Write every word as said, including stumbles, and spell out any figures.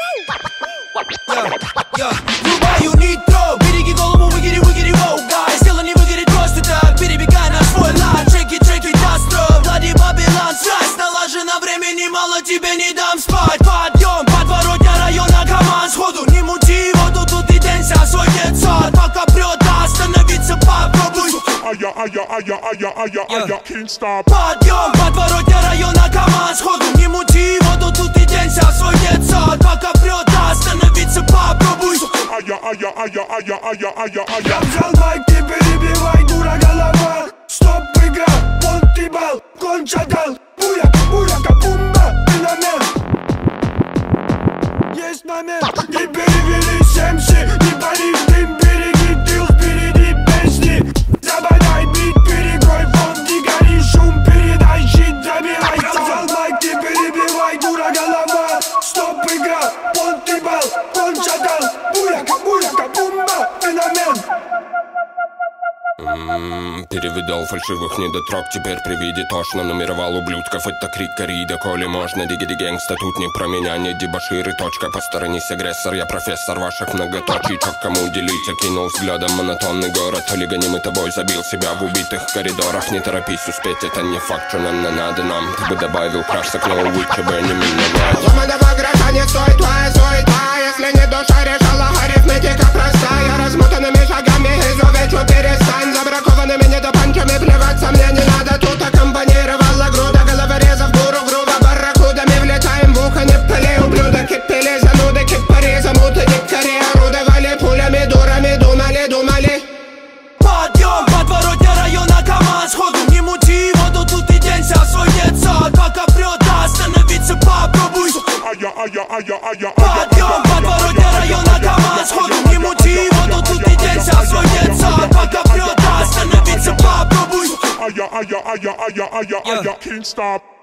Я врубаю нитро, береги голову, выгири, выгири, воу, гай. Сделай не выгорит просто так, перебегай на свой лад. Чеки, чеки, дастро, Влади Бабилан, связь налажена, времени мало, тебе не дам спать. Подъем, подворотня района, команд сходу. Не мути воду, тут и день ся свой детсад. Пока прет, остановиться попробуй. Ая, ая, ая, ая, ая, ая, can't stop. Подъем, подворотня района, команд сходу. Не мути воду, тут и день ся свой детсад. Пока прет, остановиться попробуй. Ая, ая, ая, ая, ая, ая, ая. Я взял майк, ты перебивай, дура голова. Стоп, игра, понтибал, кончатал. Буяка, буяка, бумба, феномен. Есть момент, не перевели семси. Не пали в дым, береги тыл, впереди песни. Забодай бит, перегой, фон, не гори, шум, передай, щит, забирай. Я взял майк, ты перебивай, дура голова. Стоп, игра, понтибал, кончатал. Буяка, буяка, бумба, феномен. М-м-м, перевидал фальшивых недотрог, теперь при виде тошно. Нумеровал ублюдков, это крик корида. Коли можно, диги-ди гэнгста, тут не про меня, не дебоширы, точка. Посторонись, агрессор, я профессор ваших многоточий. Чё кому уделить, окинул взглядом монотонный город. То ли гонимый тобой забил себя в убитых коридорах. Не торопись успеть, это не факт, что нам надо нам. Ты бы добавил краш с окна, лучше бы не миновать. Дома два гроша не стоит твоя суета. Если не душа решала, арифметика простая. Размотанными шагами изувечу, перестань. Забракованными недопанчами плеваться мне не надо. Тут аккомпанировала груда головорезов, гуру, грубо барракудами. Влетаем в ухо, не пыли, ублюдок. Кипели зануды, кипари, замуты, дикари. Орудовали пулями, дурами, думали, думали. Подъем, подворотня района, команд сходу. Не мути воду, тут и день ся свой детсад. Пока прет, остановиться попробуй. Ая, ая, ая, ая, Подъем, подворотня района, команд сходу. Не мути воду, тут и день ся свой детсад. Пока прет, остановиться попробуй. aya, aya, aya, aya, aya, aya, can't stop.